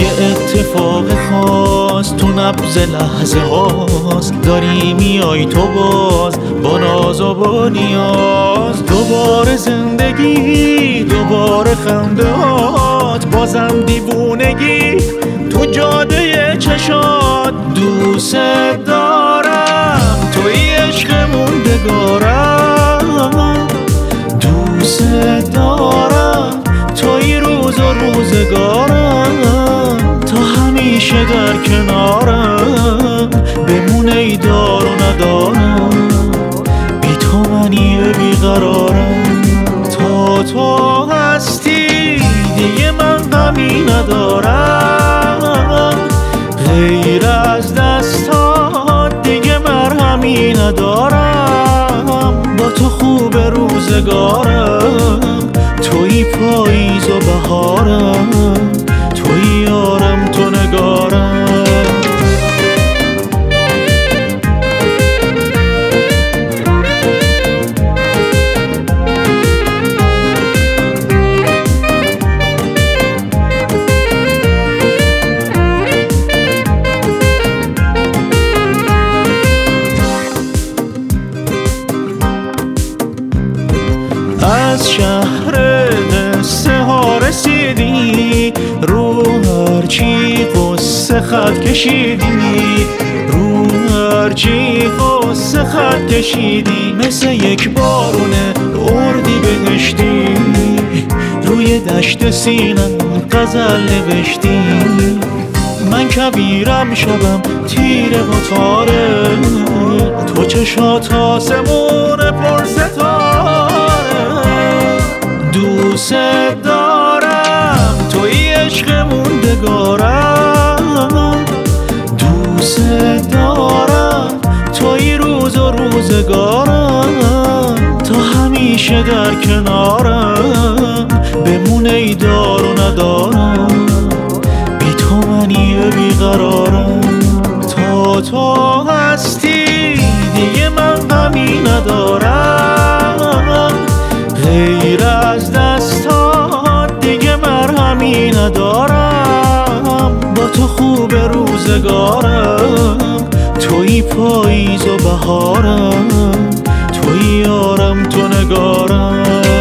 یه اتفاق خاص تو نبض لحظه هاست، داری میای تو باز با ناز و با نیاز. دوباره زندگی، دوباره خنده هات، بازم دیوونگی تو جاده چشات. دوست دارم توی عشق موندگارم، دوست دارم توی روز و روزگارم، تا همیشه در کنارم بمونه ای دار و ندارم. بی تو من یه بیقرارم، تا تو هستی دیگه من غمی ندارم، غیر از دستات دیگه مرهمی ندارم. با تو خوب روزگارم، توی پاییز و بهارم، توی یارم تو نگارم. از شهر قصه ها رسیدی، رو هرچی قصه خط کشیدی، رو هرچی قصه خط کشیدی. مثل یک بارونه اردی بهشتی، روی دشت سینم غزل نوشتی. من کبیرم شبم تیره و تاره، تو چشات آسمون پر ستاره. دوست دارم توی عشق موندگارم، دوست دارم توی روز و روزگارم، تا همیشه در کنارم بمونه ای دار و ندارم. بی تو من یه بیقرارم، تا تو هستی دیگه من غمی ندارم، غیر از دستات دیگه مرهمی ندارم. با تو خوب روزگارم، توی پاییز و بهارم، توی یارم تو نگارم.